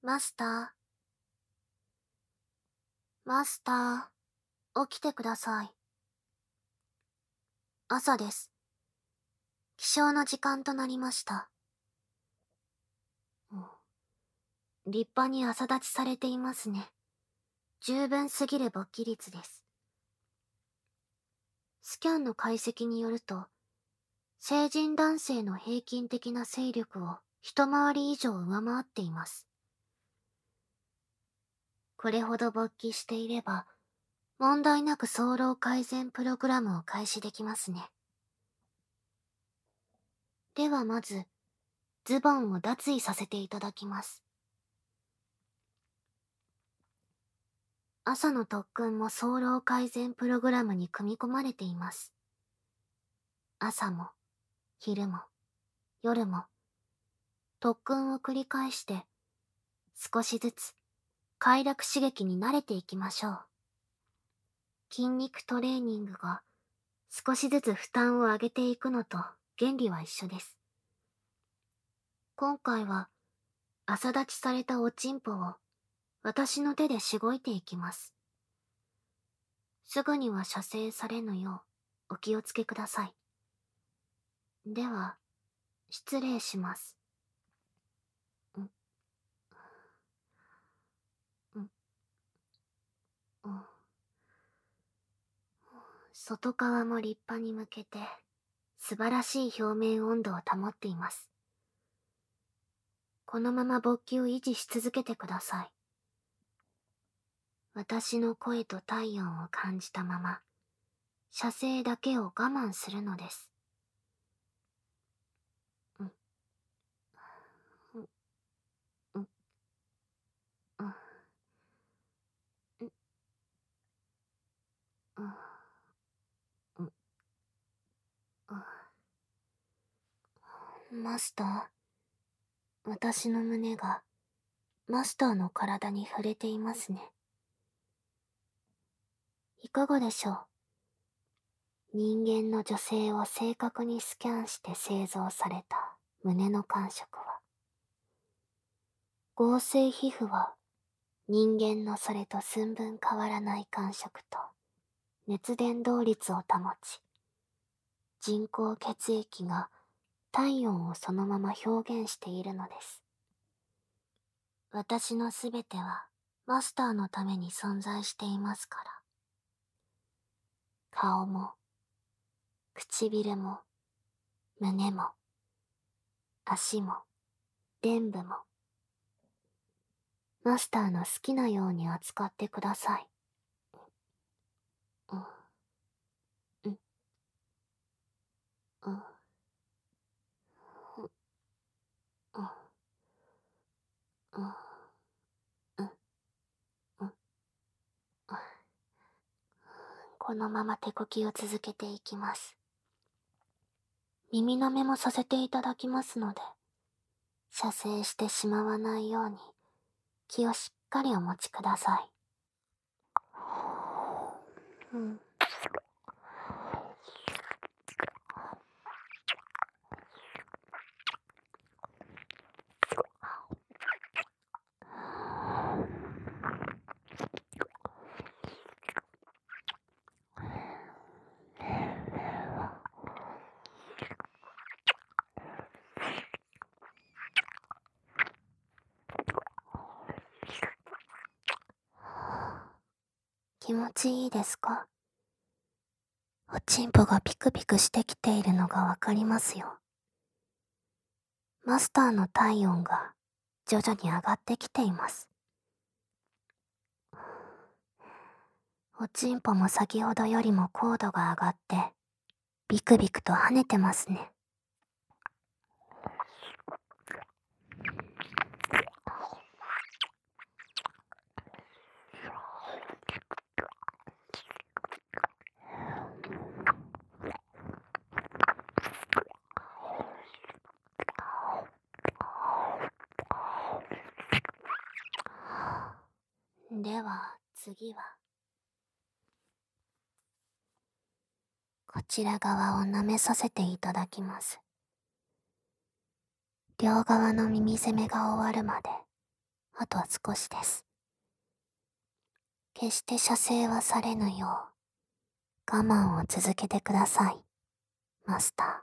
マスタマスター、起きてください。朝です。起床の時間となりました。立派に朝立ちされていますね。十分すぎる勃起率です。スキャンの解析によると、成人男性の平均的な勢力を一回り以上上回っています。これほど勃起していれば、問題なく早漏改善プログラムを開始できますね。ではまず、ズボンを脱衣させていただきます。朝の特訓も早漏改善プログラムに組み込まれています。朝も、昼も、夜も、特訓を繰り返して、少しずつ快楽刺激に慣れていきましょう。筋肉トレーニングが少しずつ負担を上げていくのと原理は一緒です。今回は朝立ちされたおちんぽを私の手でしごいていきます。すぐには射精されぬようお気をつけください。では、失礼します。外側も立派に向けて素晴らしい表面温度を保っています。このまま勃起を維持し続けてください。私の声と体温を感じたまま、射精だけを我慢するのです。マスター、私の胸がマスターの体に触れていますね。いかがでしょう？人間の女性を正確にスキャンして製造された胸の感触は、合成皮膚は人間のそれと寸分変わらない感触と熱伝導率を保ち、人工血液が体温をそのまま表現しているのです。私のすべてはマスターのために存在していますから。顔も、唇も、胸も、足も、臀部も、マスターの好きなように扱ってください。このまま手こきを続けていきます。耳の目もさせていただきますので、射精してしまわないように気をしっかりお持ちください。気持ちいいですか？おちんぽがピクピクしてきているのがわかりますよ。マスターの体温が徐々に上がってきています。おちんぽも先ほどよりも高度が上がってビクビクと跳ねてますね。では次はこちら側を舐めさせていただきます。両側の耳攻めが終わるまであと少しです。決して射精はされぬよう、我慢を続けてください、マスタ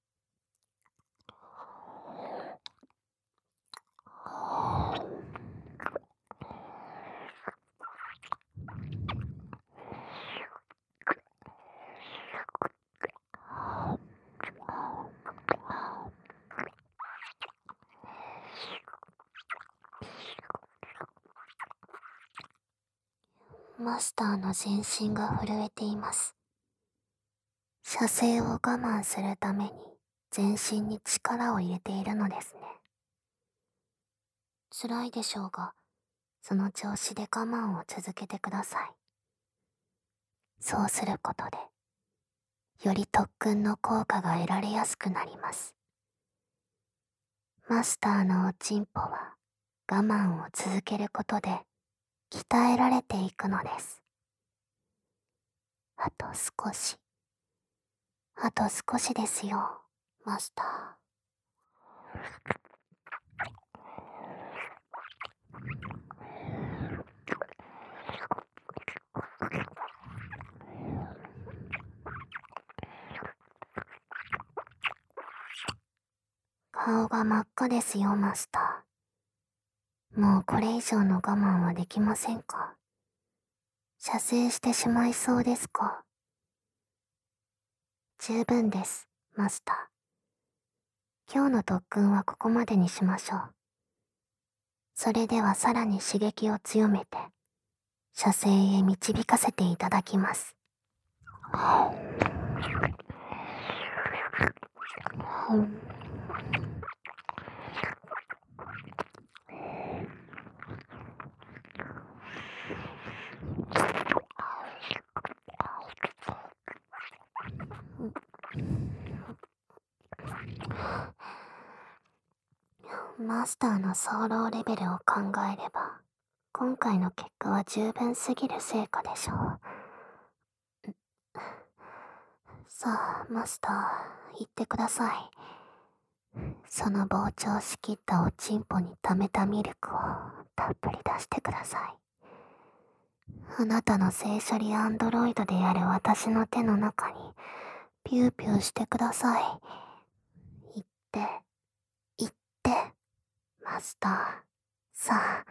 ー。マスターの全身が震えています。射精を我慢するために全身に力を入れているのですね。辛いでしょうが、その調子で我慢を続けてください。そうすることで、より特訓の効果が得られやすくなります。マスターのおちんぽは我慢を続けることで鍛えられていくのです。あと少し、あと少しですよ、マスター。顔が真っ赤ですよ、マスター。もうこれ以上の我慢はできませんか？射精してしまいそうですか？十分です、マスター。今日の特訓はここまでにしましょう。それではさらに刺激を強めて、射精へ導かせていただきます。マスターのソロレベルを考えれば、今回の結果は十分すぎる成果でしょう。さあ、マスター、言ってください。その膨張しきったおちんぽに溜めたミルクをたっぷり出してください。あなたの性処理アンドロイドである私の手の中にピューピューしてください。言って、言って、マスター。さあ。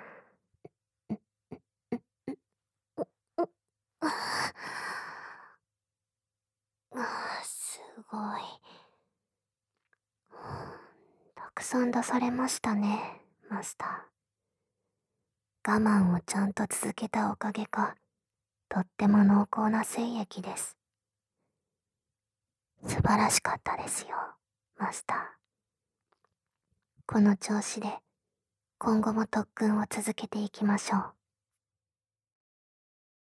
すごい。たくさん出されましたね、マスター。我慢をちゃんと続けたおかげか、とっても濃厚な精液です。素晴らしかったですよ、マスター。この調子で、今後も特訓を続けていきましょう。